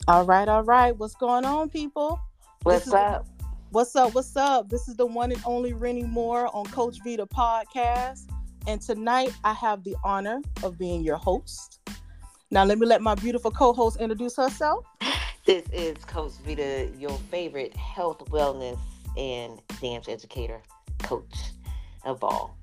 All right, all right. What's going on, people? This What's is up? what's up, what's up? This is the one and only Rennie Moore on Coach Vita podcast. And tonight I have the honor of being your host. Now let me let my beautiful co-host introduce herself. This is Coach Vita, your favorite health, wellness, and dance educator, coach of all.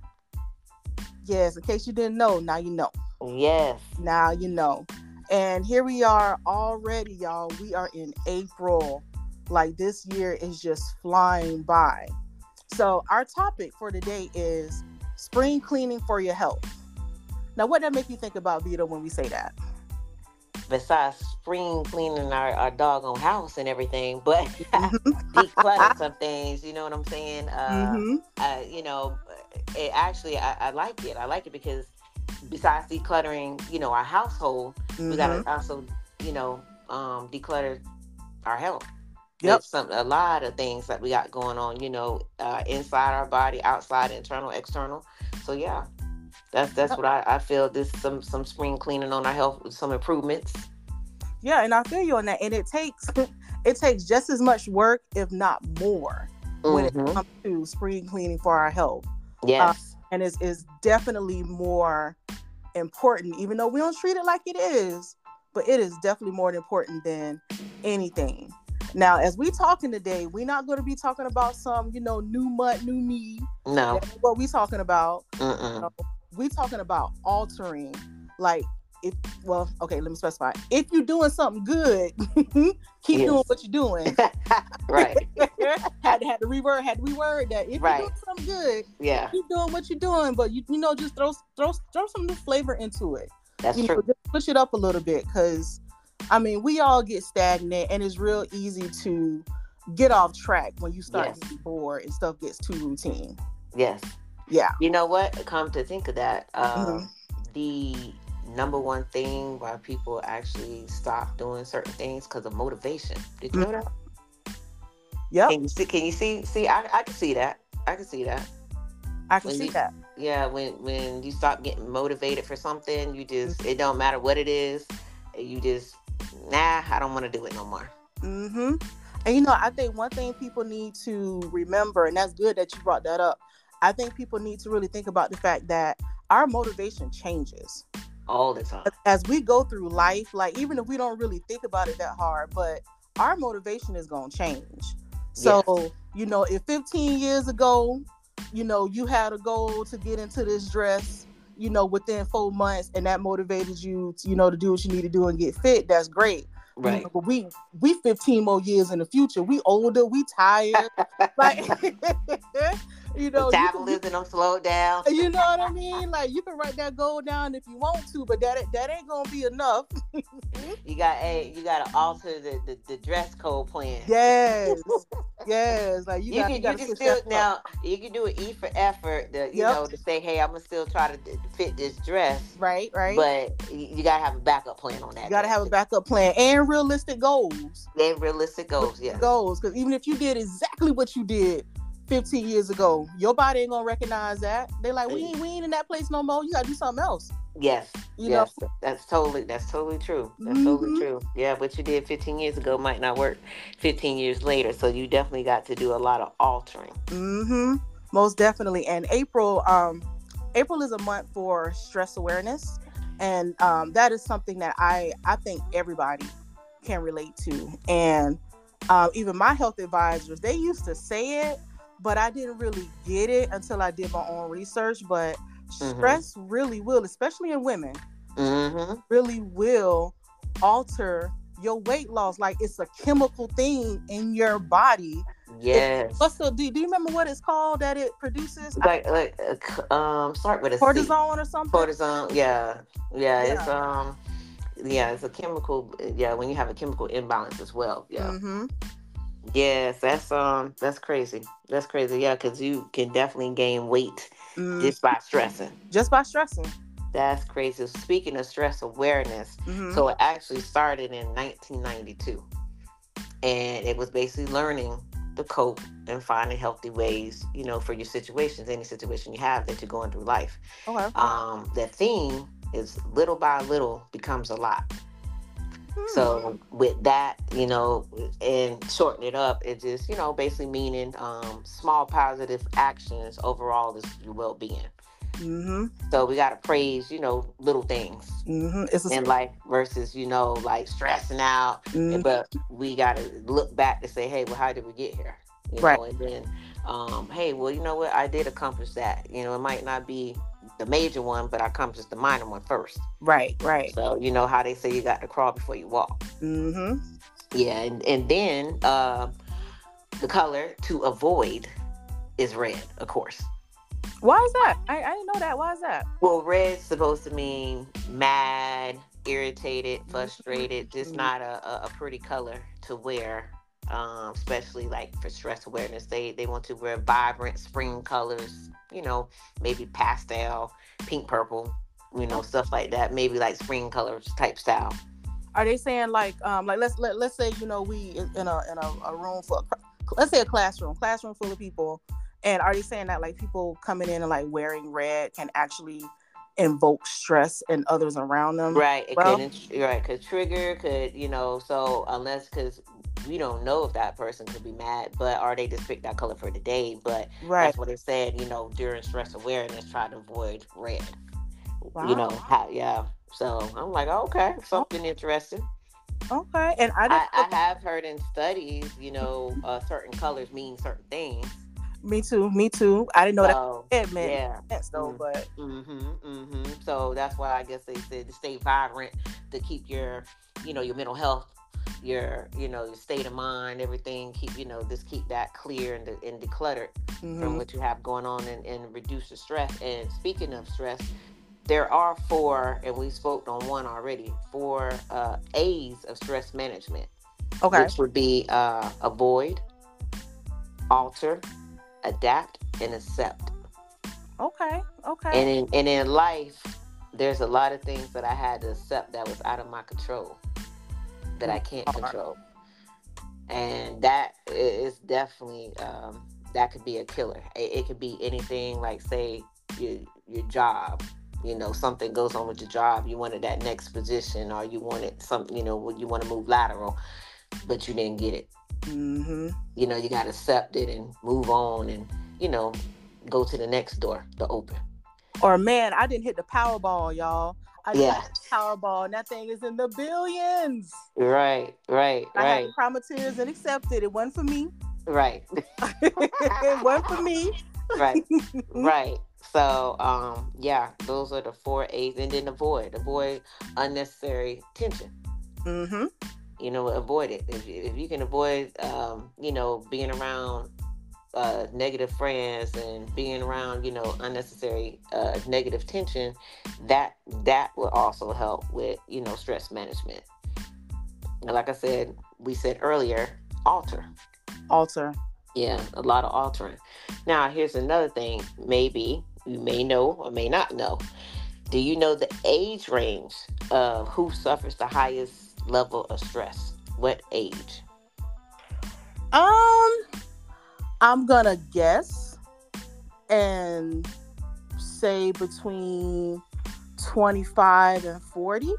Yes, in case you didn't know, now you know. Yes. Now you know. And here we are already, y'all. We are in April. Like this year is just flying by. So our topic for today is spring cleaning for your health. Now, what that make you think about, Vito, when we say that? Besides spring cleaning our doggone house and everything, but Mm-hmm. declutter some things, you know what I'm saying? Mm-hmm. You know, it actually, I like it. I like it because besides decluttering, our household, we got Mm-hmm. to also, declutter our health Yep. with a lot of things that we got going on, inside our body, outside, internal, external. So yeah, that's Yep. what I feel. This some spring cleaning on our health with some improvements. Yeah, and I feel you on that. And it takes it takes just as much work, if not more, when it Mm-hmm. comes to spring cleaning for our health. Uh, Yes. and it's definitely more important, even though we don't treat it like it is, but it is definitely more important than anything. Now, as we talking today, we're not going to be talking about some, new mud, new me. No. That ain't what we talking about. Mm-mm. No, we talking about altering. Like, if well, okay, let me specify. If you're doing something good, keep doing Yes. what you're doing. Right. had to reword that. If you're doing Right. something good, Yeah. keep doing what you're doing, but just throw some new flavor into it. That's true. Just push it up a little bit, because I mean, we all get stagnant, and it's real easy to get off track when you start Yes. getting bored and stuff gets too routine. Yes. Yeah. You know what? Come to think of that, Hmm. the number one thing why people actually stop doing certain things because of motivation. Did you know that? Yep, Can you see? Can you see? See, I can see that. I can see that. I can When see you, that. yeah, when you stop getting motivated for something, you just it don't matter what it is. You just I don't want to do it no more. Mm-hmm. And I think one thing people need to remember, and that's good that you brought that up. I think people need to really think about the fact that our motivation changes All the time. as we go through life. Like, even if we don't really think about it that hard, but our motivation is going to change. So, Yes. if 15 years ago, you had a goal to get into this dress, within 4 months, and that motivated you, to do what you need to do and get fit, that's great. Right. But we 15 more years in the future, we older, we tired, like, you can Metabolism don't slow down. you know what I mean? Like, you can write that goal down if you want to, but that ain't gonna be enough. You gotta alter the dress code plan. Yes, yes. Like, you You gotta can switch that still up. now you can do an E for effort to Yep. to say, hey, I'm gonna still try to fit this dress, Right. Right. but you gotta have a backup plan on You that gotta dress have a too. backup plan and realistic goals. Then realistic goals, yes. Goals, because even if you did exactly what you did 15 years ago, your body ain't gonna recognize that. They like, Uh, we ain't in that place no more. You gotta do something else. Yes, You know. yes, that's totally true. That's totally Mm-hmm. true. Yeah, what you did 15 years ago might not work 15 years later. So you definitely got to do a lot of altering. Mm-hmm. Most definitely. And April is a month for stress awareness, and that is something that I think everybody can relate to. And even my health advisors, they used to say it, but I didn't really get it until I did my own research. But Mm-hmm. stress really will, especially in women, Mm-hmm. really will alter your weight loss. Like, it's a chemical thing in your body. It, Yes. do you remember what it's called that it produces? Start with a C. Cortisone or something? Cortisone. Yeah. Yeah. It's Yeah. yeah, it's a chemical. Yeah, when you have a chemical imbalance as well. Yeah. Mm-hmm. Yes, that's crazy. That's crazy. Yeah, because you can definitely gain weight Mm. just by stressing. Just by stressing. That's crazy. Speaking of stress awareness, Mm-hmm. so it actually started in 1992, and it was basically learning to cope and finding healthy ways, for your situations, any situation you have that you're going through life. Okay. The theme is little by little becomes a lot. So with that, and shorten it up, it just, basically meaning small positive actions overall is your well-being. Mm-hmm. So we got to praise, little things Mm-hmm. It's a in life versus, like stressing out. mm, But we got to look back to say, hey, well, how did we get here? right, And then, hey, well, you know what? I did accomplish that. It might not be the major one, but I accomplished the minor one first. right, right. So, you know how they say you got to crawl before you walk. Mm-hmm. Yeah. And then the color to avoid is red, of course. Why is that? I didn't know that. Why is that? Well, red's supposed to mean mad, irritated, frustrated. Just Mm-hmm. not a pretty color to wear, especially like for stress awareness. They want to wear vibrant spring colors, maybe pastel, pink, purple, stuff like that. Maybe like spring colors type style. Are they saying like let's say we in a room for let's say a classroom full of people, and are they saying that like people coming in and like wearing red can actually invoke stress in others around them? Right, it Well, couldn't. Right, could trigger. Could So unless because we don't know if that person could be mad, but or they just picked that color for the day. But right. that's what it said. During stress awareness, try to avoid red. Wow. Yeah. So I'm like, okay, Oh, something interesting. okay. And I didn't know. I have heard in studies, certain colors mean certain things. Me too. Me too. I didn't know that So it meant yeah. sense though, but So that's why I guess they said to stay vibrant, to keep your, your mental health, your state of mind, everything. Keep, just keep that clear and decluttered from mm-hmm. what you have going on, and reduce the stress. And speaking of stress, there are four, and we spoke on one already. Four A's of stress management, Okay. which would be avoid, alter, adapt, and accept. Okay. Okay. And in life, there's a lot of things that I had to accept that was out of my control, that I can't Hard. control, and that is definitely that could be a killer. It could be anything, like say your job. Something goes on with your job. You wanted that next position, or you wanted something. You want to move lateral, but you didn't get it. Mm-hmm. You got to accept it and move on, and you know go to the next door to open. Or man, I didn't hit the Powerball, y'all. I just Yeah. hit the Powerball, and that thing is in the billions. Right, right, I had to right, cry my tears and accept it. It wasn't for me. right. It wasn't for me. Right, right. So, yeah, those are the four A's, and then avoid unnecessary tension. Mm-hmm. Avoid it. If you can avoid, being around negative friends, and being around, unnecessary negative tension, that will also help with, stress management. And like I said, we said earlier, alter. Alter. Yeah, a lot of altering. Now, here's another thing. Maybe you may know or may not know. Do you know the age range of who suffers the highest level of stress? What age? Um, I'm gonna guess and say between 25 and 40.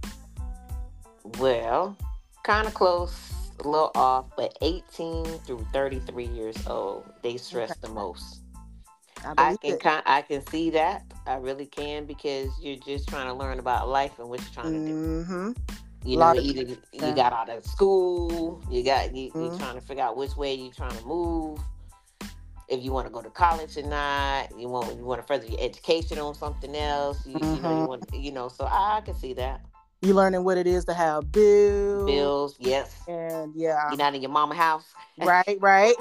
Well, kind of close, a little off, but 18 through 33 years old, they Okay, stress the most. I I believe can it. kind, I can see that. I really can, because you're just trying to learn about life and what you're trying to do. Mm-hmm. A lot of Either you yeah. got out of school, you're Mm-hmm. trying to figure out which way you're trying to move. If you want to go to college or not, you want to further your education on something else. You Mm-hmm. want, so I can see that. You learning what it is to have bills, Bills, yes. and yeah, You're not in your mama house. right, right.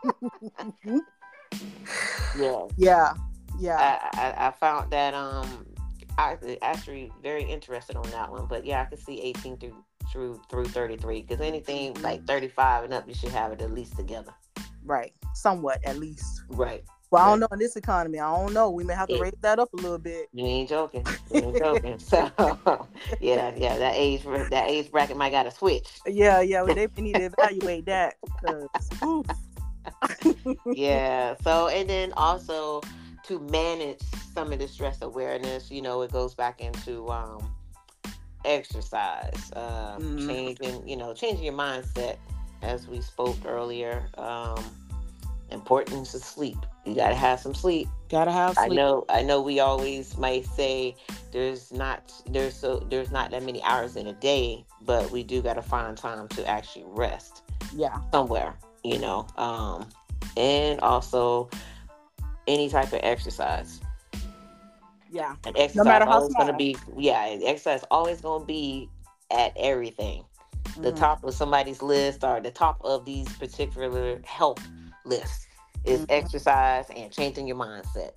Yeah, Yeah, yeah. I found that I actually very interested on that one. But yeah, I could see 18 through 33, because anything Mhm. like 35 and up, you should have it at least together. Right, somewhat at least. Right, Well, I don't right. know in this economy. I don't know. We may have to It, raise that up a little bit. you ain't joking. You ain't joking. So yeah, that age bracket might got to switch. Yeah, yeah. They need to evaluate that because, oof. Yeah. So, and then also to manage some of the stress awareness, it goes back into exercise, Mm, changing your mindset, as we spoke earlier. Importance of sleep. You gotta have some sleep. gotta have I sleep. know, I know. We always might say there's not that many hours in a day, but we do gotta find time to actually rest Yeah, somewhere. And also any type of exercise. yeah. And No exercise matter how always gonna small. be yeah, exercise always gonna be at everything. The Hmm. top of somebody's list or the top of these particular health lists is Hmm. exercise and changing your mindset.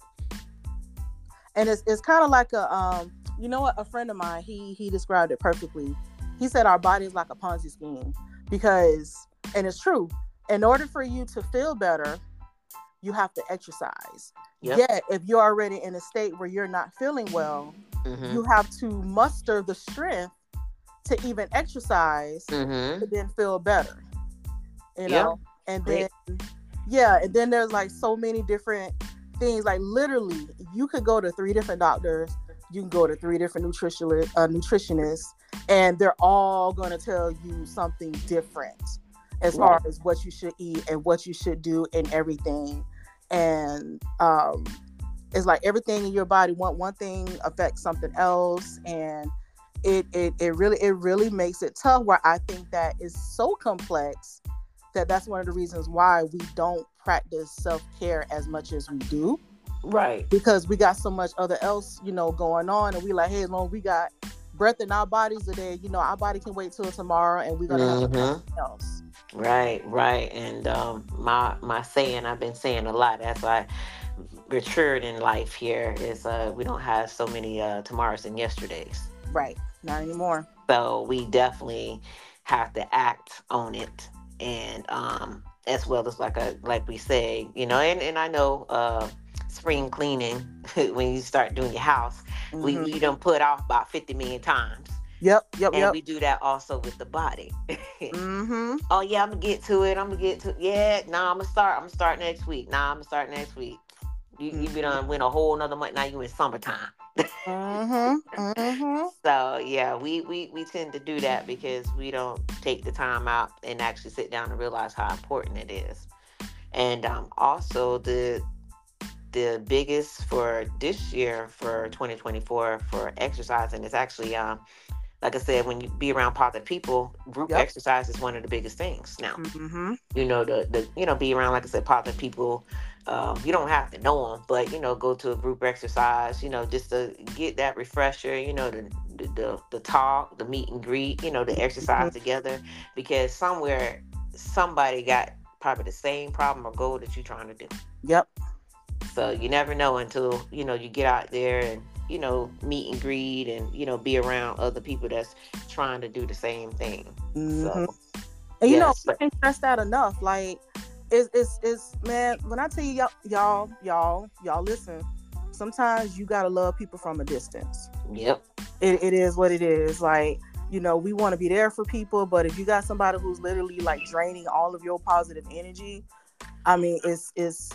And it's kind of like a you know what, a friend of mine, he described it perfectly. He said our body is like a Ponzi scheme because, and it's true, in order for you to feel better, you have to exercise. Yep. Yet if you're already in a state where you're not feeling well, Mm-hmm. you have to muster the strength to even exercise Mm-hmm. to then feel better, you Yep. know. And then Great. yeah, and then there's like so many different things. Like literally, you could go to three different doctors. You can go to three different nutritionists, and they're all going to tell you something different as far Right. as what you should eat and what you should do and everything. And it's like everything in your body, one thing affects something else, and it really makes it tough. Where I think that is so complex that's one of the reasons why we don't practice self-care as much as we do, Right. because we got so much other else, going on, and we like, hey, as long as we got breath in our bodies today, our body can wait till tomorrow, and we're gonna handle Mm-hmm. everything else. Right. Right. And my saying I've been saying a lot as I matured in life here is we don't have so many tomorrows and yesterdays. Right, not anymore. So we definitely have to act on it, and as well as like we say, and I know spring cleaning when you start doing your house, we Hmm. we don't put off about 50 million times, Yep, yep, and yep. we do that also with the body. Hmm. Oh yeah, I'm gonna get to it. I'm gonna get to yeah. Nah, I'm gonna start next week. Nah, I'm gonna start next week. You be done win a whole another month. Now you in summertime. Hmm. Hmm. So yeah, we tend to do that because we don't take the time out and actually sit down and realize how important it is. And also the biggest for this year for 2024 for exercising is actually like I said, when you be around positive people, group Yep. exercise is one of the biggest things now. Hmm. Be around, like I said, positive people. You don't have to know them, but go to a group exercise, just to get that refresher, the talk, the meet and greet, the Hmm. exercise together, because somewhere somebody got probably the same problem or goal that you're trying to do. Yep. So you never know until you get out there and meet and greet and be around other people that's trying to do the same thing. Hmm. So And yes. we can't stress that enough. Like, it's man, when I tell you, y'all listen. Sometimes you gotta love people from a distance. Yep. It is what it is. Like, we want to be there for people, but if you got somebody who's literally like draining all of your positive energy, I mean, it's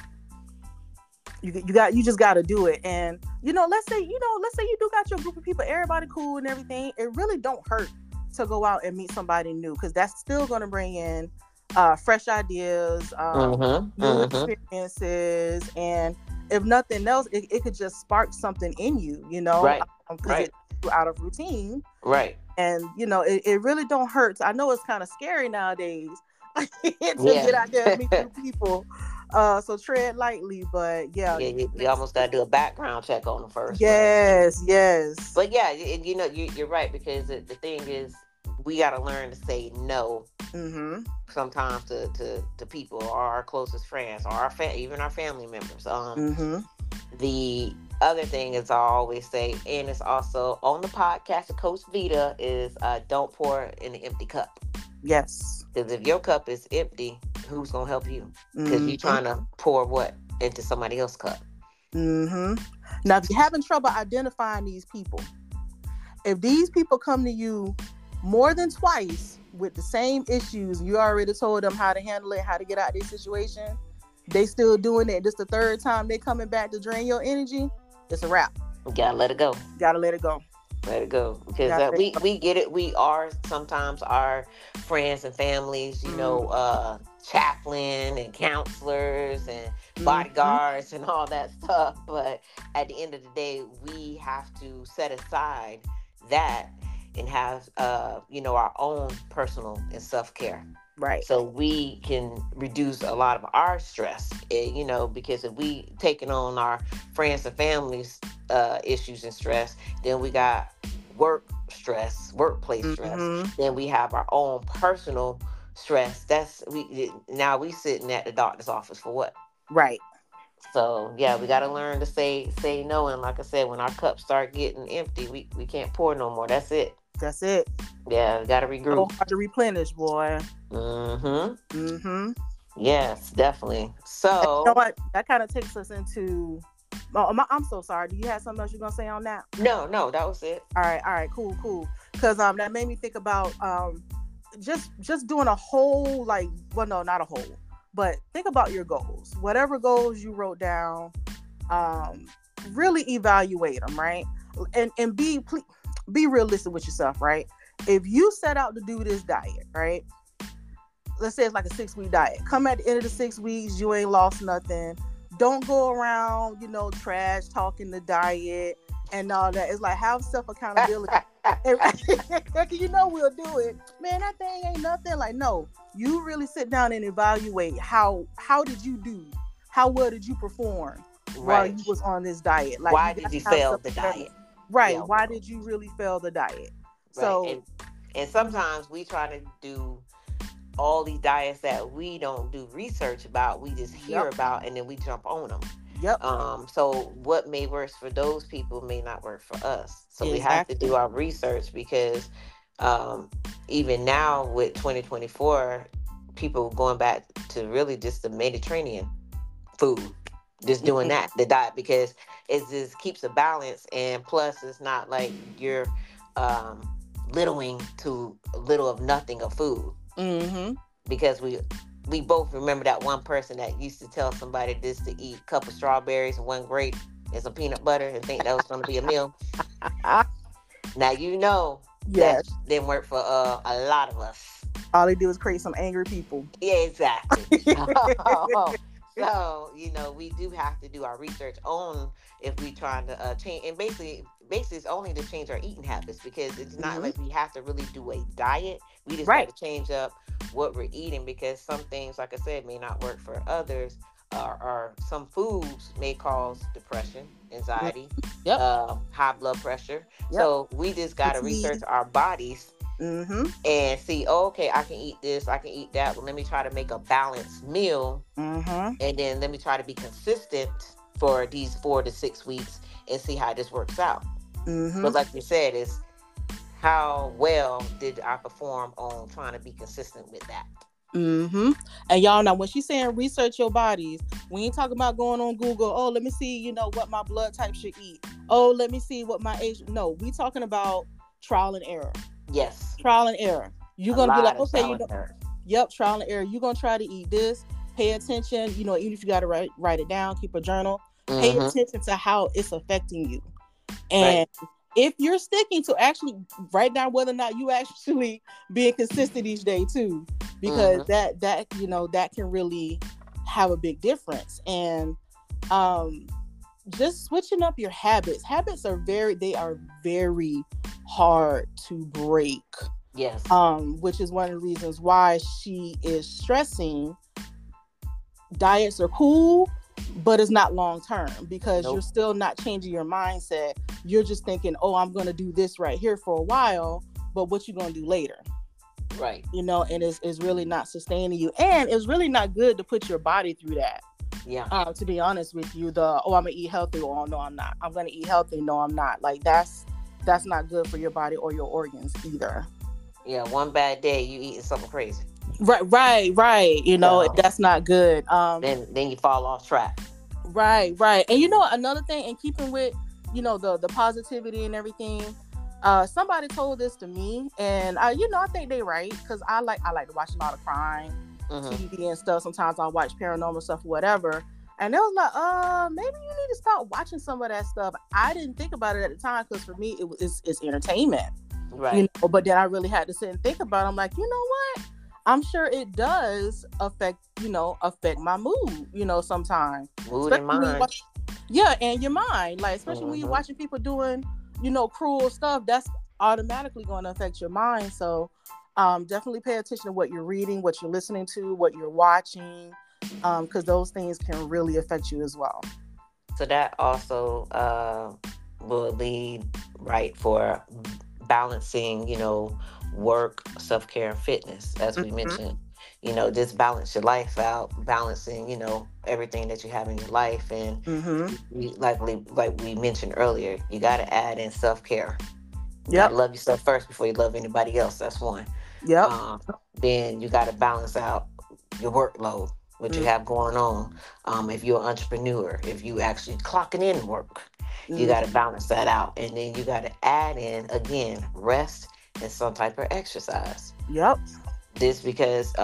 you just got to do it. And let's say you do got your group of people, everybody cool and everything. It really don't hurt to go out and meet somebody new, because that's still going to bring in fresh ideas, Mm-hmm. new Mm-hmm. experiences, and if nothing else, it could just spark something in you, Right. because it Right. takes you out of routine. Right. And it really don't hurt. I know it's kind of scary nowadays to Yeah. get out there and meet new people, so tread lightly. But yeah, Yeah. You almost got to do a background check on them first, but yes, yes. but yeah, and you're right, because the thing is, we got to learn to say no Mm-hmm. sometimes to people or our closest friends or even our family members. Mm-hmm. The other thing is, I always say, and it's also on the podcast of Coach Vita, is don't pour in an empty cup. Yes. Because if your cup is empty, who's gonna help you? Because you're Mm-hmm. trying to pour what into somebody else's cup. Mm-hmm. Now, if you're having trouble identifying these people, if these people come to you more than twice with the same issues, you already told them how to handle it, how to get out of this situation, they still doing it. This the third time they coming back to drain your energy. It's a wrap. You gotta let it go. Gotta let it go. Let it go, because Got it. we get it. We are sometimes our friends and families, chaplain and counselors and Mm-hmm. bodyguards and all that stuff. But at the end of the day, we have to set aside that and have our own personal and self care, Right. so we can reduce a lot of our stress. Because if we taking on our friends and families issues and stress, then we got work stress, workplace stress, Mm-hmm. then we have our own personal stress. That's we now we sitting at the doctor's office for what? Right. So yeah, we got to learn to say no. And like I said, when our cups start getting empty, we can't pour no more. That's it. That's it. Yeah, we got to So regroup. hard to replenish, boy. Mm-hmm. Mm-hmm. Yes, definitely. And you know So what? That kind of takes us into. Oh, I'm so sorry. Do you have something else you're gonna say on that? no, that was it. All right, cool, cool. Because that made me think about just doing a whole, like, well, no, not a whole, but think about your goals. Whatever goals you wrote down, um, really evaluate them, right? And be realistic with yourself, right? If you set out to do this diet, right? Let's say it's like a 6 week diet. Come at the end of the 6 weeks, you ain't lost nothing. Don't go around, trash talking the diet and all that. It's like, have self accountability. And we'll do it. Man, that thing ain't nothing. Like, no, you really sit down and evaluate how did you do? How well did you perform while Right. you was on this diet? Like, Why you got did you to have fail self the diet? right. Yeah. Why did you really fail the diet? Right. So And sometimes we try to do all these diets that we don't do research about. We just hear yep, about and then we jump on them. yep, So what may work for those people may not work for us. So we have to do exactly. our research, because um, even now with 2024, people going back to really just the Mediterranean food, just doing Mm-hmm. that, the diet, because it just keeps a balance, and plus it's not like you're um, littling to little of nothing of food, Mm-hmm. because we both remember that one person that used to tell somebody just to eat a couple strawberries and one grape and some peanut butter and think that was going to be a meal. Now that Yes. didn't work for a lot of us. All they do is create some angry people. Yeah, exactly. So we do have to do our research on if we trying to change, and basically it's only to change our eating habits, because it's not Mm-hmm. like we have to really do a diet. We just got Right. to change up what we're eating, because some things, like I said, may not work for others, or some foods may cause depression, Mm, anxiety, yep. high blood pressure. Yep. So we just got to research Fatigue. our bodies Mm-hmm. and see, oh, okay, I can eat this, I can eat that. Well, let me try to make a balanced meal, Mm-hmm. and then let me try to be consistent for these 4 to 6 weeks and see how this works out. Mm-hmm. But like you said, is how well did I perform on trying to be consistent with that? Mm-hmm. And y'all know, when she's saying research your bodies, we ain't talking about going on Google. Oh, let me see, what my blood type should eat. Oh, let me see what my age. No, we talking about trial and error. Yes, Trial and error. You're a gonna be like, lot of okay, trial and error. yep, trial and error. You're gonna try to eat this. Pay attention. Even if you gotta write it down, keep a journal. Pay Mm-hmm. attention to how it's affecting you. Right. And if you're sticking to, actually write down whether or not you actually being consistent each day too, because Mm-hmm. that can really have a big difference. And um just switching up your habits are very hard to break, Yes. which is one of the reasons why she is stressing diets are cool, but it's not long term, because you're Nope. still not changing your mindset. You're just thinking, oh, I'm going to do this right here for a while, but what you going to do later? Right. And it's really not sustaining you, and it's really not good to put your body through that. Yeah. To be honest with you, I'm gonna eat healthy. Oh no, I'm not. I'm gonna eat healthy. No, I'm not. Like, that's not good for your body or your organs either. Yeah. One bad day, you eating something crazy. Right. So That's not good. then you fall off track. Right. And another thing, in keeping with, the positivity and everything. Somebody told this to me, and I think they right, because I like to watch a lot of crime Mm-hmm. TV and stuff. Sometimes I'll watch paranormal stuff or whatever. And they was like, maybe you need to start watching some of that stuff. I didn't think about it at the time because for me, it's entertainment, Right. But then I really had to sit and think about it. I'm like, you know what? I'm sure it does affect my mood, sometimes. Mood and Especially when you mind. watch, yeah, and your mind. Like, especially when you're Mm-hmm. watching people doing, cruel stuff, that's automatically going to affect your mind. So definitely pay attention to what you're reading, what you're listening to, what you're watching, because those things can really affect you as well. So that also will lead right for balancing, work, self care, and fitness, as we Hmm. mentioned. Just balance your life out, balancing, everything that you have in your life, and Hmm. like we mentioned earlier, you got to add in self care. You got Yep. to love yourself first before you love anybody else. That's one. Yep. Um, then you got to balance out your workload, what you have going on. If you're an entrepreneur, if you actually clocking in work, you Mm-hmm. got to balance that out. And then you got to add in, again, rest and some type of exercise. Yep. This because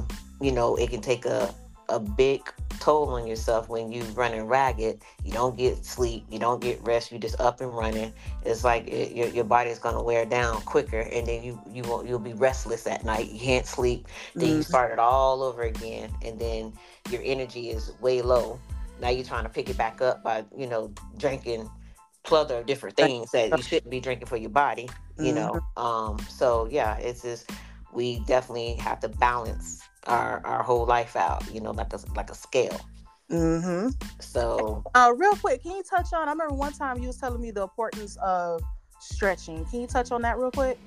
it can take a big toll on yourself when you running ragged. You don't get sleep, you don't get rest, you just up and running. It's like your body is going to wear down quicker, and then you'll be restless at night, you can't sleep, then you Mm-hmm. start it all over again, and then your energy is way low. Now you're trying to pick it back up by drinking plethora of different things that you shouldn't be drinking for your body. Mm-hmm. So yeah, it's just, we definitely have to balance our whole life out, like a scale. Mm-hmm. So Real quick, can you touch on? I remember one time you was telling me the importance of stretching. Can you touch on that real quick?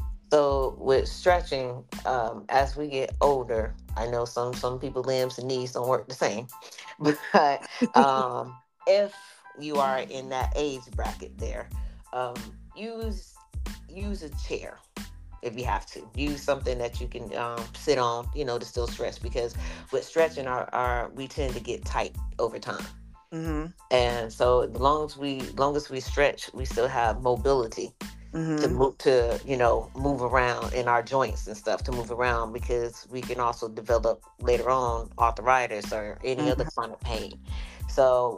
with stretching, as we get older, I know some people limbs and knees don't work the same, but if you are in that age bracket there, um, use use a chair. If you have to use something that you can sit on, to still stretch, because with stretching, our we tend to get tight over time. Mm-hmm. And so as long as we stretch, we still have mobility to Mm-hmm. move around in our joints and stuff, to move around, because we can also develop later on arthritis or any other Mm-hmm. chronic pain. So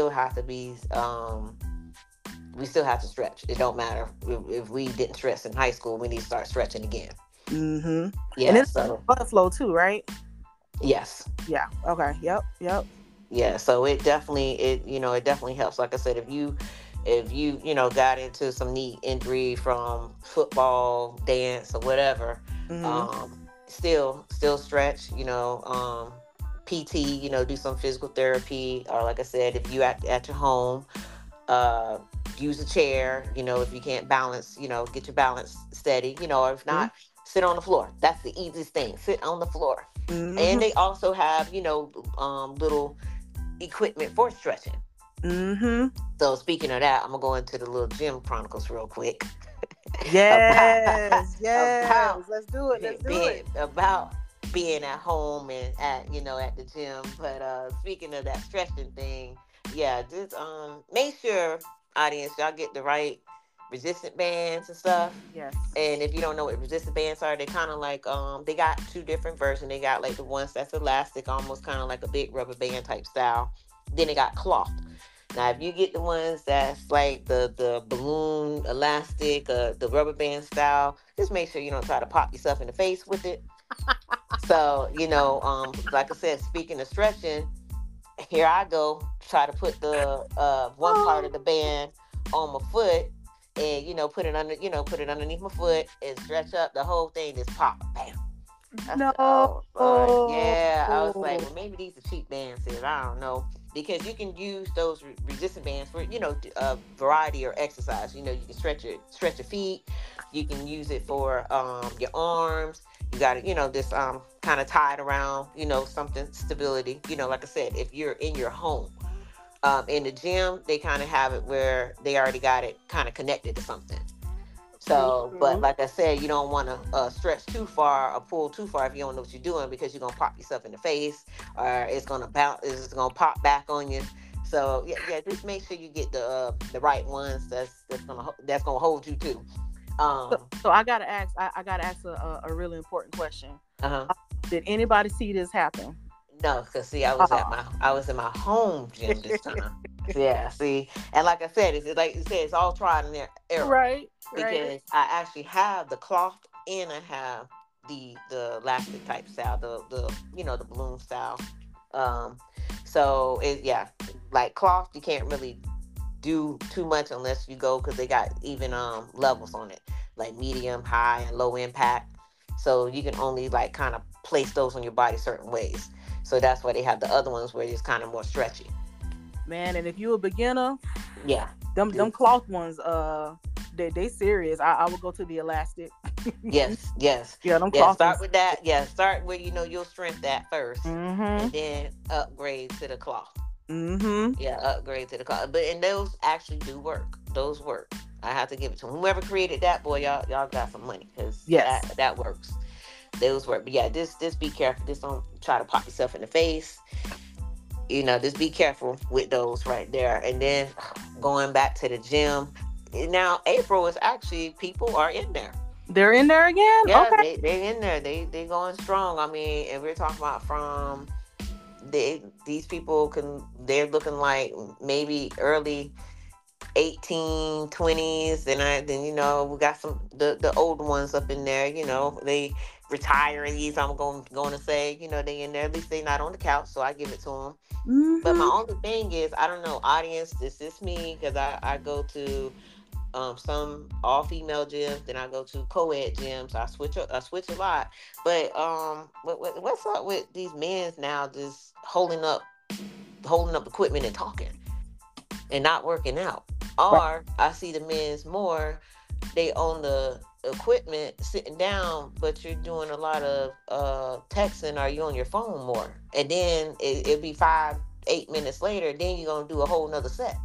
we still have to stretch. It don't matter if we didn't stretch in high school, we need to start stretching again. Mm-hmm. And Yeah, it's so blood flow too, right? yes. Yeah. Okay. Yep. Yep. Yeah, so it definitely helps. Like I said, if you got into some knee injury from football, dance, or whatever, Mm-hmm. still stretch. PT. Do some physical therapy, or like I said, if you at your home, uh, use a chair. If you can't balance, get your balance steady. Or if not, sit on the floor. That's the easiest thing. Sit on the floor. Mm-hmm. And they also have, little equipment for stretching. Mm-hmm. So speaking of that, I'm gonna go into the little gym chronicles real quick about Yes. Yes. about Let's do it. Let's do it. being at home and at the gym. But speaking of that stretching thing, yeah, just make sure, audience, y'all get the right resistant bands and stuff. Yes. And if you don't know what resistant bands are, they kind of like they got two different versions. They got like the ones that's elastic, almost kind of like a big rubber band type style. Then they got cloth. Now, if you get the ones that's like the balloon elastic, the rubber band style, just make sure you don't try to pop yourself in the face with it. So, like I said, speaking of stretching, here I go, try to put the one part Oh of the band on my foot, and put it underneath my foot and stretch up. The whole thing just pop, bam. I said, no. oh Lord, yeah. I was like, well, maybe these are cheap bands here. I don't know, because you can use those resistant bands for variety or exercise. You can stretch your feet. You can use it for your arms. You got it, this kind of tied around, something stability. Like I said, if you're in your home, in the gym, they kind of have it where they already got it kind of connected to something. So, but Mhm. like I said, you don't want to stretch too far or pull too far if you don't know what you're doing, because you're gonna pop yourself in the face, or it's gonna bounce, it's gonna pop back on you. So yeah, yeah, just make sure you get the right ones that's gonna hold you too. So, Um, so I gotta ask. I gotta ask a really important question. uh huh. Did anybody see this happen? No, because see, Oh, I was in my home gym this time. Yeah, see, and like I said, it's like you said, it's all trial and error right, right. because I actually have the cloth and I have the elastic type style, the the balloon style. Um, so it yeah, like cloth, you can't really do too much unless you go because they got even levels on it, like medium, high, and low impact. So you can only like kind of place those on your body certain ways. So that's why they have the other ones where it's kind of more stretchy. Man, and if you a beginner, Yeah. them cloth ones, they serious. I would go to the elastic. Yes, yes, Yeah, them yeah. cloth Start ones. with that. Yeah, start where you know your strength at first, Mm-hmm. and then upgrade to the cloth. Mm-hmm. Yeah, upgrade to the cloth. But and those actually do work. Those work. I have to give it to them. Whoever created that, boy, y'all got some money because Yes. that works. Those work. But yeah, this be careful. Just don't try to pop yourself in the face. Just be careful with those right there. And then going back to the gym. Now April is actually people are in there. They're in there again? Yeah, Okay. they in there. They going strong. I mean, and we're talking about from these people they're looking like maybe early 1820s. Then we got some the older ones up in there. They retirees. I'm going to say they in there. At least they not on the couch, so I give it to them. But my Mm-hmm. only thing is, I don't know, audience. This is me because I go to some all female gyms, then I go to co-ed gyms. I switch a lot. But what's up with these men's now just holding up equipment and talking and not working out? Right. Or I see the men's more, they own the equipment sitting down, but you're doing a lot of texting or you on your phone more. And then it'll be 5, 8 minutes later, then you're gonna do a whole nother set.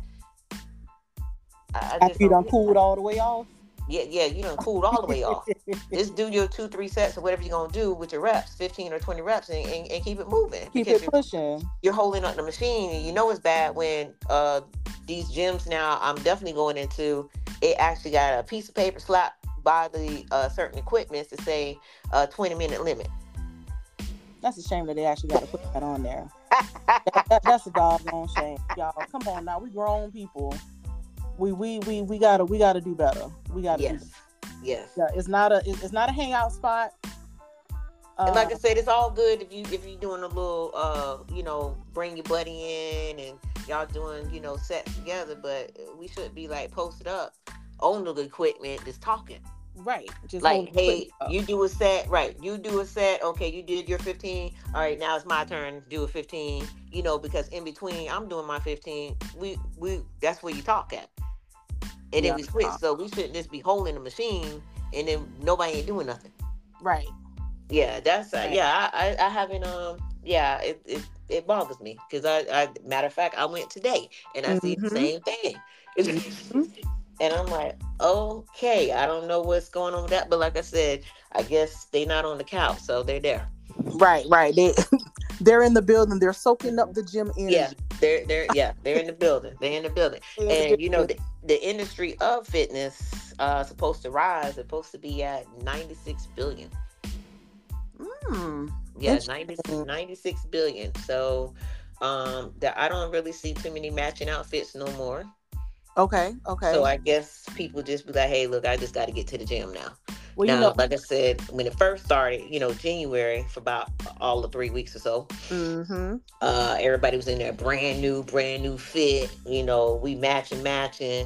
I After just you don't done get cooled that. all the way off. Yeah, you done cooled all the way off. Just do your 2, 3 sets or whatever you're gonna do with your reps, 15 or 20 reps, and keep it moving Keep because it you're pushing. you're holding up the machine, and it's bad when these gyms now I'm definitely going into it actually got a piece of paper slapped by the certain equipments to say 20-minute limit. That's a shame that they actually got to put that on there. That's a doggone shame, y'all. Come on now, we grown people. We gotta do better. We gotta do better. Yes, yes. Yeah, it's not a hangout spot. And Uh, like I said, it's all good if you doing a little bring your buddy in and y'all doing sets together, but we should be like posted up on the equipment just talking. right. Just Like, holding the equipment hey, up. you do a set, right? You do a set, okay, you did your 15. All right, now it's my turn to do a 15, because in between I'm doing my 15, we that's where you talk at. And then Yeah. we switch. So we shouldn't just be holding the machine and then nobody ain't doing nothing. Right. Yeah, that's Right. yeah. I haven't yeah. It bothers me because I matter of fact I went today and I see the Mm-hmm. same thing, Mm-hmm. and I'm like, okay, I don't know what's going on with that, but like I said, I guess they not on the couch, so they're there. Right. Right. They're in the building. They're soaking up the gym Yeah, energy. they're in the building. They're in the building, They're in the and building. the industry of fitness supposed to rise. Supposed to be at 96 billion. Mm. Yeah, Interesting. 96 billion. So that I don't really see too many matching outfits no more. Okay. So Okay. I guess people just be like, hey, look, I just got to get to the gym now. Well, Now, like I said, when it first started, January for about all the 3 weeks or so, Mm-hmm. everybody was in there brand new fit, we matching,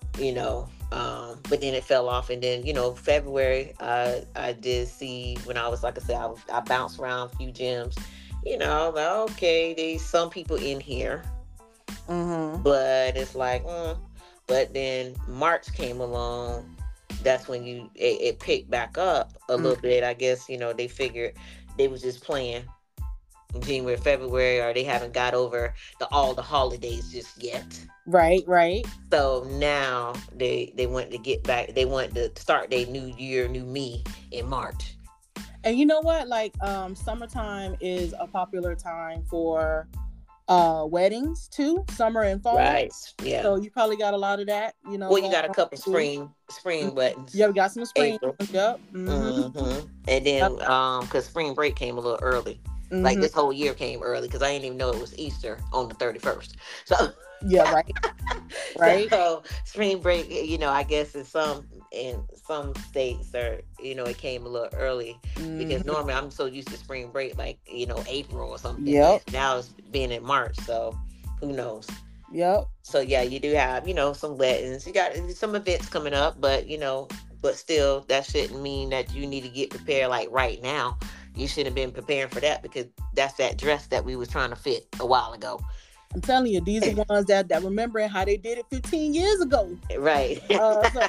but then it fell off. And then, February, I did see when I was, like I said, I bounced around a few gyms, like, okay, there's some people in here, Mm-hmm. but it's like, but then March came along. That's when it picked back up a Mm. little bit. I guess, they figured they was just playing in January, February, or they haven't got over all the holidays just yet. Right. Right. So now they want to get back. They want to start their new year, new me in March. And you know what? Like, summertime is a popular time for weddings too. Summer and fall. Right. Yeah. So you probably got a lot of that. Well, you Going got a on couple too. spring Mhm. weddings. Yeah, we got some spring. April. Yep. Mm-hmm. Mm-hmm. And then Yep. because spring break came a little early. Like Mm-hmm. this whole year came early because I didn't even know it was Easter on the 31st. So Yeah, right, right. so spring break, I guess in some states or it came a little early because Mm-hmm. normally I'm so used to spring break like April or something, and Yep, now it's being in March, so who knows. yep. So yeah, you do have some weddings, you got some events coming up, but still that shouldn't mean that you need to get prepared like right now. You should have been preparing for that because that's that dress that we was trying to fit a while ago. I'm telling you, these are ones that remembering how they did it 15 years ago. Right. So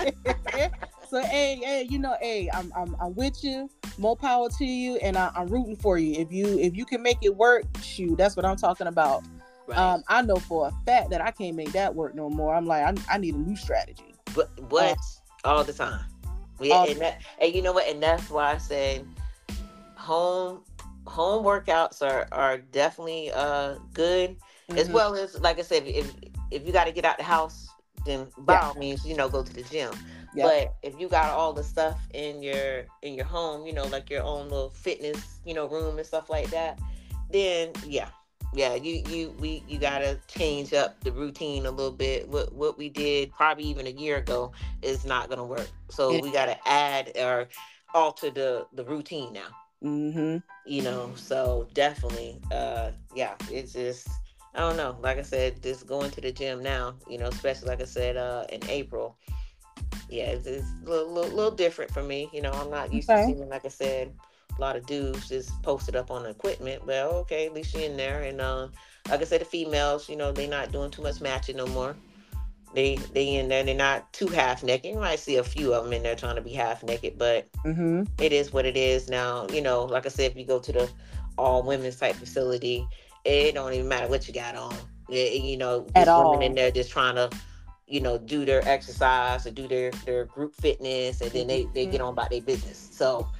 so hey, hey, I'm with you. More power to you, and I'm rooting for you. If you can make it work, shoot, that's what I'm talking about. Right. I know for a fact that I can't make that work no more. I'm like, I need a new strategy. Uh, But all the time. Yeah, all, and you know what? And that's why I say home home workouts are definitely good, as mm-hmm. well as like I said, if you got to get out the house, then by Yeah, all means, go to the gym. yep. But if you got all the stuff in your home, like your own little fitness, room and stuff like that, then yeah, you gotta change up the routine a little bit. What we did probably even a year ago is not gonna work. So we gotta add or alter the routine now. Mm-hmm. So definitely, yeah, it's just I don't know. Like I said, just going to the gym now, especially like I said, in April. Yeah, it's a little different for me. I'm not used to Okay. seeing, like I said, a lot of dudes just posted up on the equipment. Well, okay, at least you're in there. And like I said, the females, they not doing too much matching no more. They in there. They're not too half naked. You might see a few of them in there trying to be half naked, but Mm-hmm. it is what it is now. Like I said, if you go to the all women's type facility, it don't even matter what you got on. At Just women in all. there just trying to do their exercise or do their group fitness, and then they Mm-hmm. get on about their business. So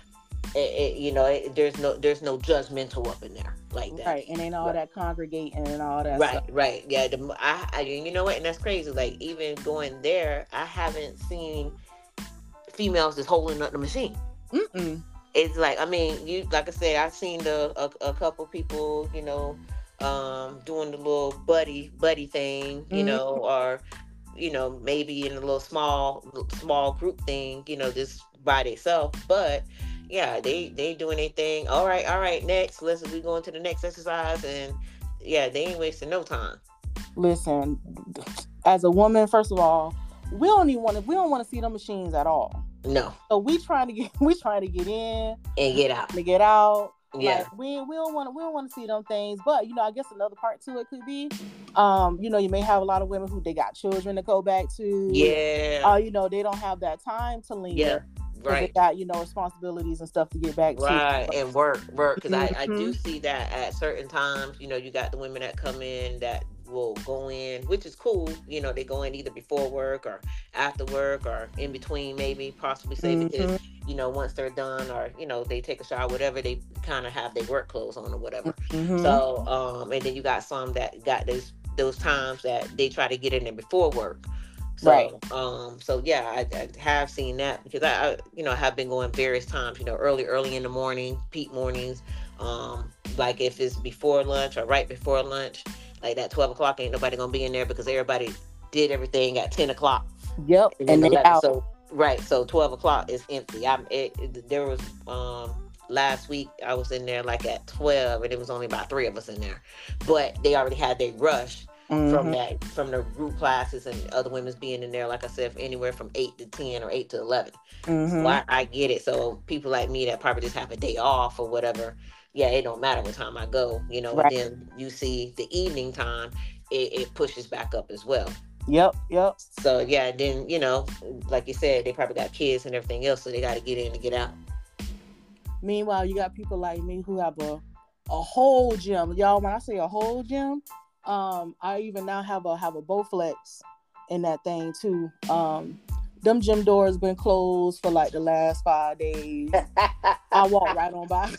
there's no judgmental up in there like that. Right, and ain't all Right, that congregating and all that right, stuff. right. Yeah, you know what, and that's crazy. Like even going there, I haven't seen females just holding up the machine. Mm-mm. It's like, I mean, you like I said, I've seen a couple people, doing the little buddy thing, Mm-hmm. or maybe in a little small group thing, just by themselves. But yeah, they doing their thing. All right, next, we go into the next exercise, and yeah, they ain't wasting no time. Listen, as a woman, first of all, we don't want to see the machines at all. No, So we trying to get in, and get out. to get out. Like Yeah, we don't want to see them things. But I guess another part to it could be, you may have a lot of women who they got children to go back to. yeah, They don't have that time to yeah, linger because they right. got responsibilities and stuff to get back to. Right, and work, because I Mm-hmm. do see that at certain times. You got the women that come in that will go in, which is cool. They go in either before work or after work or in between, maybe possibly say, because Mm-hmm. once they're done, or they take a shower, whatever, they kind of have their work clothes on or whatever. Mm-hmm. So and then you got some that got those times that they try to get in there before work. Right. So yeah, I have seen that because I have been going various times, early in the morning, peak mornings, like if it's before lunch or right before lunch, like that 12 o'clock, ain't nobody gonna be in there because everybody did everything at 10 o'clock, Yep. and then And they 11. out. So right, so 12 o'clock is empty. There was last week I was in there like at 12, and it was only about three of us in there, but they already had their rush Mm-hmm. from the group classes and other women's being in there, like I said, anywhere from 8 to 10 or 8 to 11. So Mm-hmm. I get it. So people like me that probably just have a day off or whatever, yeah, it don't matter what time I go, and Right. then you see the evening time, it pushes back up as well. Yep. Yep. So yeah, then like you said, they probably got kids and everything else, so they got to get in and get out. Meanwhile, you got people like me who have a whole gym. Y'all, when I say a whole gym, I even now have a Bowflex in that thing too. Them gym doors been closed for like the last 5 days. I walk right on by.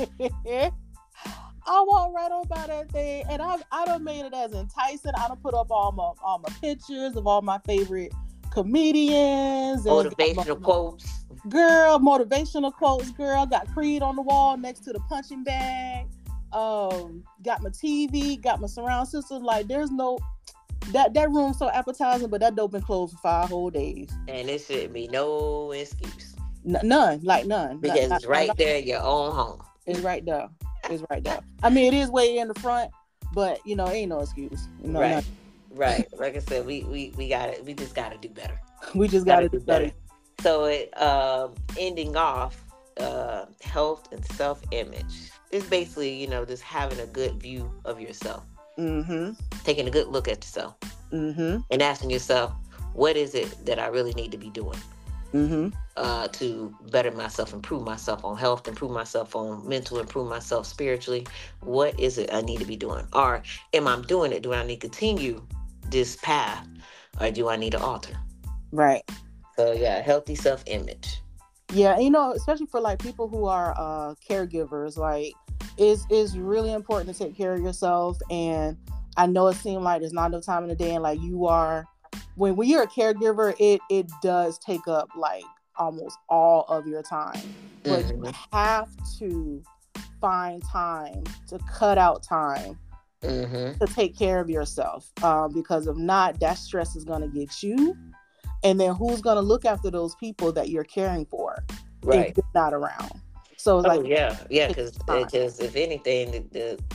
I walk right on by that thing, and I done made it as enticing. I done put up all my pictures of all my favorite comedians and Motivational quotes. girl motivational quotes. Girl got Creed on the wall next to the punching bag. got my TV, got my surround system. Like there's no that room so appetizing, but that door been closed for 5 whole days. And it shouldn't be no excuse. None, like none. Because it's right there in your own home. It's right there. It's right there. I mean, it is way in the front, but ain't no excuse. No, right. Right. Like I said, we got it. We just got to do better. We just got to do better. So ending off, health and self-image. It's basically, just having a good view of yourself. Mm-hmm. Taking a good look at yourself. Mm-hmm. And asking yourself, what is it that I really need to be doing? Mm-hmm. To better myself, improve myself on health, improve myself on mental, improve myself spiritually. What is it I need to be doing? Or am I doing it? Do I need to continue this path? Or do I need to alter? Right. So yeah, healthy self-image. Yeah, especially for like people who are caregivers, like it's really important to take care of yourself. And I know it seems like there's not enough time in the day, and like you are when you're a caregiver, it does take up like almost all of your time. But you have to find time to cut out time to take care of yourself. Because if not, that stress is going to get you. And then who's going to look after those people that you're caring for if you're not around? So it's because if anything,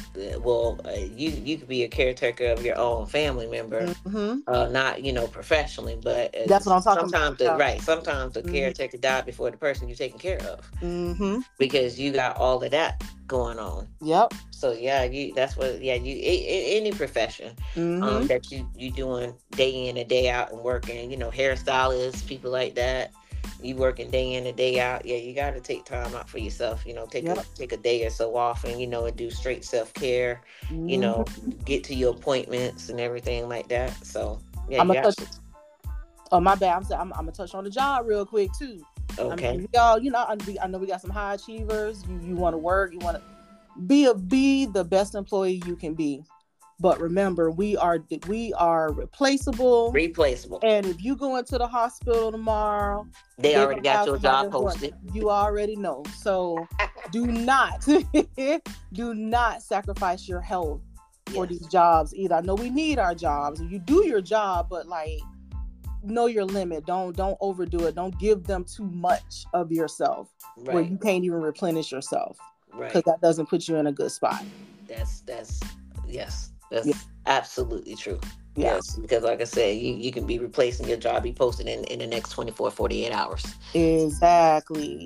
you could be a caretaker of your own family member, not professionally, but that's what I'm talking about. Sometimes the caretaker died before the person you're taking care of, because you got all of that going on. Yep. So that's what any profession that you doing day in and day out and working, hairstylists, people like that. You working day in and day out. Yeah, you got to take time out for yourself. Take a day or so off, and do straight self-care. Get to your appointments and everything like that. So yeah, oh my bad. I'm gonna touch on the job real quick too. Okay. I mean, y'all, I know we got some high achievers. You want to work. You want to be the best employee you can be. But remember, we are replaceable. And if you go into the hospital tomorrow, they already got your job posted. You already know. So do not sacrifice your health for these jobs either. I know we need our jobs. You do your job, but like know your limit. Don't overdo it. Don't give them too much of yourself where you can't even replenish yourself. Right. Because that doesn't put you in a good spot. That's absolutely true. Yeah. Yes, because like I said, you can be replacing your job, be posted in the next 24, 48 hours. Exactly.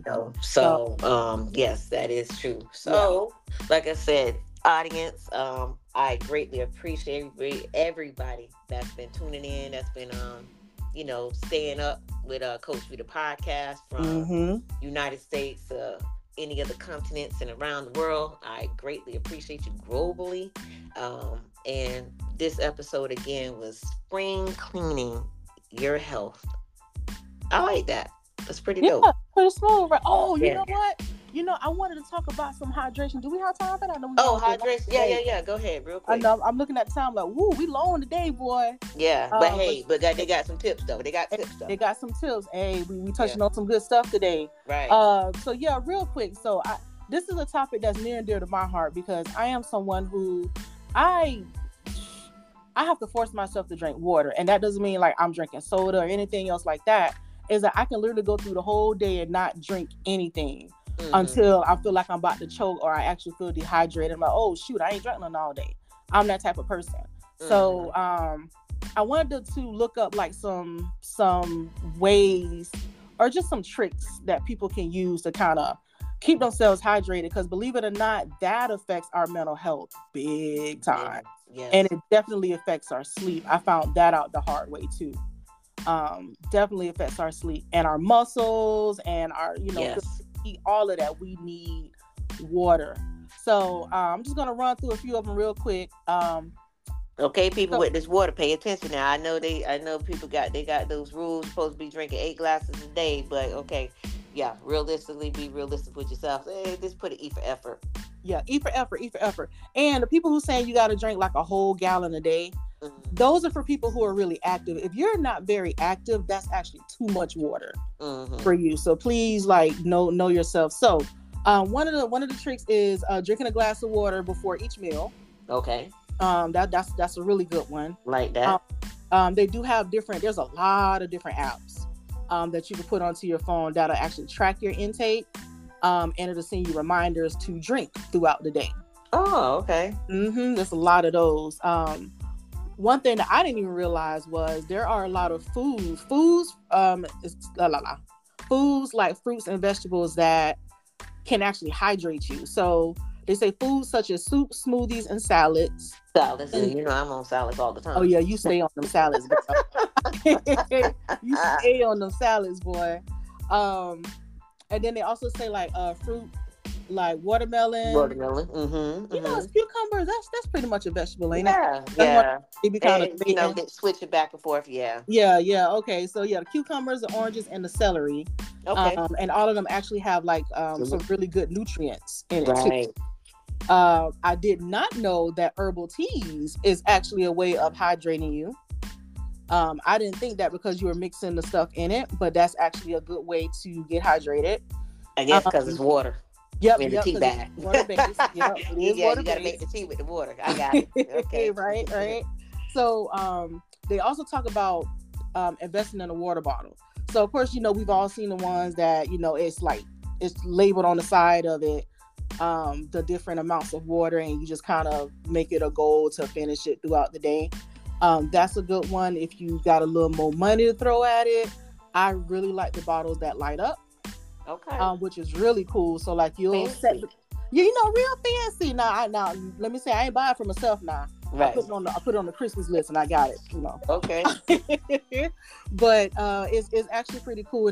Yes, that is true. So, like I said, audience, I greatly appreciate everybody that's been tuning in, that's been, staying up with Coach Vita podcast from United States, any other continents and around the world. I greatly appreciate you globally. And this episode again was spring cleaning your health. I like that. That's pretty dope. Pretty smooth, right? Oh, you know what? I wanted to talk about some hydration. Do we have time for that? Hydration. Yeah. Go ahead, real quick. I know. I'm looking at the time like, woo, we low on today, boy. Yeah, but they got some tips though. They got some tips. Hey, we touching on some good stuff today. Right. So yeah, real quick. So this is a topic that's near and dear to my heart because I am someone who I have to force myself to drink water, and that doesn't mean like I'm drinking soda or anything else like that. Is that I can literally go through the whole day and not drink anything until I feel like I'm about to choke or I actually feel dehydrated. I'm like, oh shoot, I ain't drinking nothing all day. I'm that type of person. So I wanted to look up like some ways or just some tricks that people can use to kind of keep themselves hydrated, because believe it or not, that affects our mental health big time. Yes. And it definitely affects our sleep. I found that out the hard way too. Definitely affects our sleep and our muscles and our all of that. We need water. So I'm just gonna run through a few of them real quick. Okay, people with this water, pay attention now. I know people got those rules. You're supposed to be drinking 8 glasses a day, but okay, yeah, realistically, be realistic with yourself. Just put an E for effort. Yeah, E for effort. And the people who saying you got to drink like a whole gallon a day, those are for people who are really active. If you're not very active, that's actually too much water for you. So please, like, know yourself. So One of the tricks is drinking a glass of water before each meal. Okay. That's a really good one. Like Um, that. they do have different. There's a lot of different apps that you can put onto your phone that'll actually track your intake, and it'll send you reminders to drink throughout the day. Oh, okay. There's a lot of those. One thing that I didn't even realize was there are a lot of foods like fruits and vegetables that can actually hydrate you. So they say foods such as soup, smoothies, and salads. Salads, And you know I'm on salads all the oh time. yeah, you stay on them salads, girl. You stay on them salads, boy. And then they also say like fruit, like watermelon. Watermelon. You know, it's cucumbers. That's pretty much a vegetable, ain't it? Yeah, That's yeah. they be kind of And get switch it back and forth. Yeah. Yeah. Okay, so yeah, the cucumbers, the oranges, and the celery. Okay. And all of them actually have like some really good nutrients in it too. Right. I did not know that herbal teas is actually a way of hydrating you. I didn't think that because you were mixing the stuff in it, but that's actually a good way to get hydrated. I guess because it's water. Yep. In the tea bag. Water based. Yep. You got to make the tea with the water. I got it. Okay. Right. So they also talk about investing in a water bottle. So of course, we've all seen the ones that, it's labeled on the side of it, the different amounts of water, and you just kind of make it a goal to finish it throughout the day. That's a good one if you got a little more money to throw at it. I really like the bottles that light up. Okay. Which is really cool. So like you'll set, real fancy. Now let me say I ain't buying for myself now. Right. I put it on the Christmas list and I got it. Okay. But it's actually pretty cool, and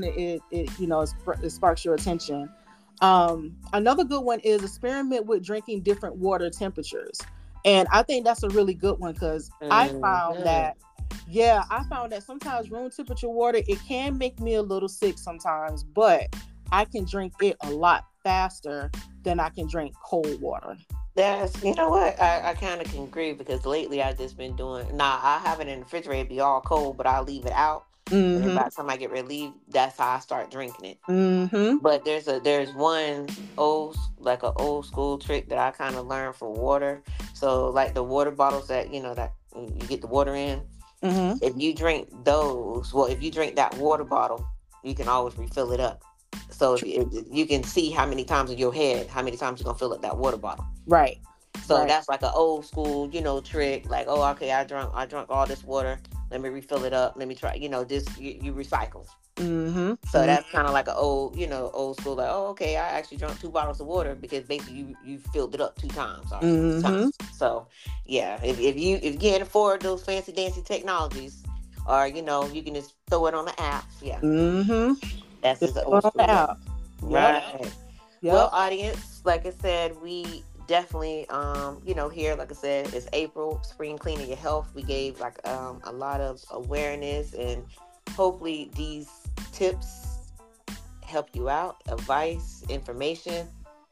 it sparks your attention. Another good one is experiment with drinking different water temperatures, and I think that's a really good one because I found that sometimes room temperature water, it can make me a little sick sometimes, but I can drink it a lot faster than I can drink cold water. That's, you know what, I kind of can agree because lately I've just been doing, I have it in the refrigerator, it'd be all cold, but I'll leave it out. And then by the time I get relieved, that's how I start drinking it. But there's one old school trick that I kind of learned for water. So like the water bottles that, that you get the water in, if you drink if you drink that water bottle, you can always refill it up. So if you can see how many times in your head, how many times you're going to fill up that water bottle. Right. So that's like an old school, trick. Like, oh, okay, I drunk all this water. Let me refill it up. Let me try, this, you recycle. So that's kind of like an old school. Like, oh, okay, I actually drank 2 bottles of water because basically you filled it up 2 times. Or 2 times. So yeah, if you can't afford those fancy dancy technologies, or you can just throw it on the app. Yeah. That's just old school. Out. Right. Yep. Well, audience, like I said, we definitely, here, like I said, it's April, spring cleaning your health. We gave a lot of awareness, and hopefully these tips help you out, advice, information,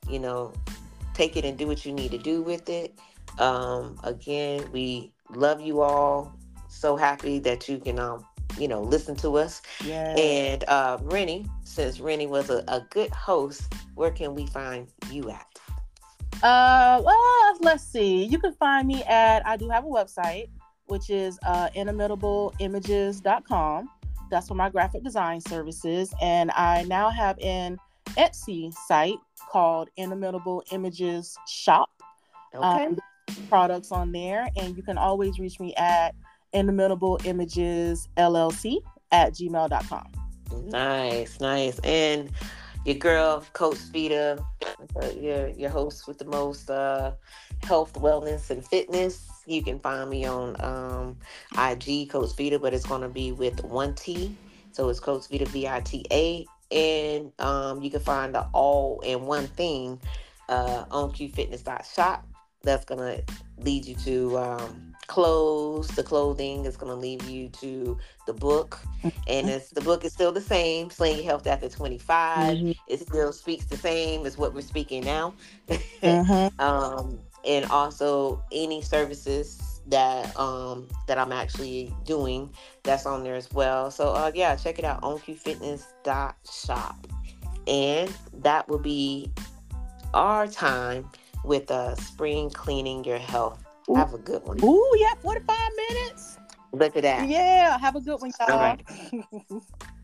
take it and do what you need to do with it. Again, we love you all. So happy that you can, listen to us. Yeah. And Rennie, since Rennie was a good host, where can we find you at? Well, let's see. You can find me I do have a website, which is inimitable.images.com. That's for my graphic design services. And I now have an Etsy site called Inimitable Images Shop. Okay. Products on there. And you can always reach me at inimitable.images.llc@gmail.com. Nice. And your girl, Coach Vita, your host with the most health, wellness, and fitness. You can find me on IG, Coach Vita, but it's going to be with 1 T. So it's Coach Vita, VITA. And you can find the all in one thing on qfitness.shop. That's going to lead you to clothes. The clothing is going to lead you to the book. And the book is still the same, Slaying Your Health After 25. It still speaks the same as what we're speaking now. And also any services that I'm actually doing, that's on there as well. So check it out on qfitness.shop. And that will be our time with Spring Cleaning Your Health. Ooh, Have a good one. ooh, yeah, 45 minutes. Look at that. Yeah, have a good one, All y'all. right.